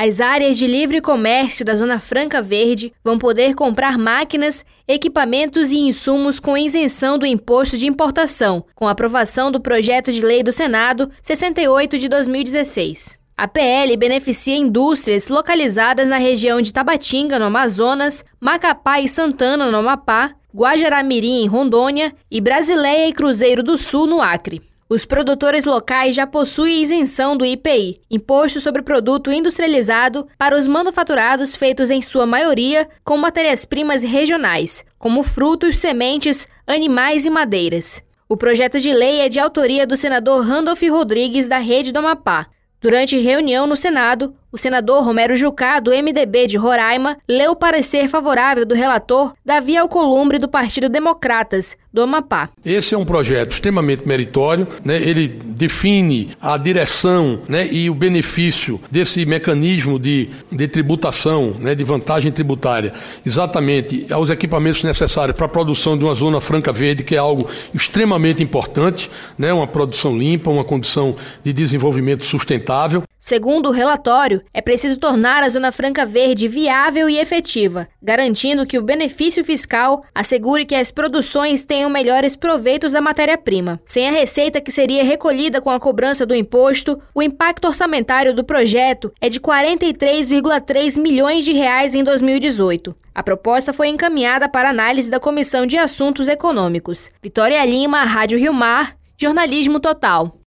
As áreas de livre comércio da Zona Franca Verde vão poder comprar máquinas, equipamentos e insumos com isenção do imposto de importação, com a aprovação do projeto de lei do Senado 68 de 2016. A PL beneficia indústrias localizadas na região de Tabatinga, no Amazonas, Macapá e Santana, no Amapá, Guajará-Mirim, em Rondônia e Brasileia e Cruzeiro do Sul, no Acre. Os produtores locais já possuem isenção do IPI, Imposto sobre Produto Industrializado, para os manufaturados feitos em sua maioria com matérias-primas regionais, como frutos, sementes, animais e madeiras. O projeto de lei é de autoria do senador Randolph Rodrigues, da Rede do Amapá. Durante reunião no Senado, o senador Romero Jucá, do MDB de Roraima, leu o parecer favorável do relator Davi Alcolumbre, do Partido Democratas, do Amapá. Esse é um projeto extremamente meritório, ele define a direção, e o benefício desse mecanismo de tributação, de vantagem tributária, exatamente aos equipamentos necessários para a produção de uma Zona Franca Verde, que é algo extremamente importante, uma produção limpa, uma condição de desenvolvimento sustentável. Segundo o relatório, é preciso tornar a Zona Franca Verde viável e efetiva, garantindo que o benefício fiscal assegure que as produções tenham melhores proveitos da matéria-prima. Sem a receita que seria recolhida com a cobrança do imposto, o impacto orçamentário do projeto é de R$ 43,3 milhões em 2018. A proposta foi encaminhada para análise da Comissão de Assuntos Econômicos. Vitória Lima, Rádio Rio Mar, Jornalismo Total.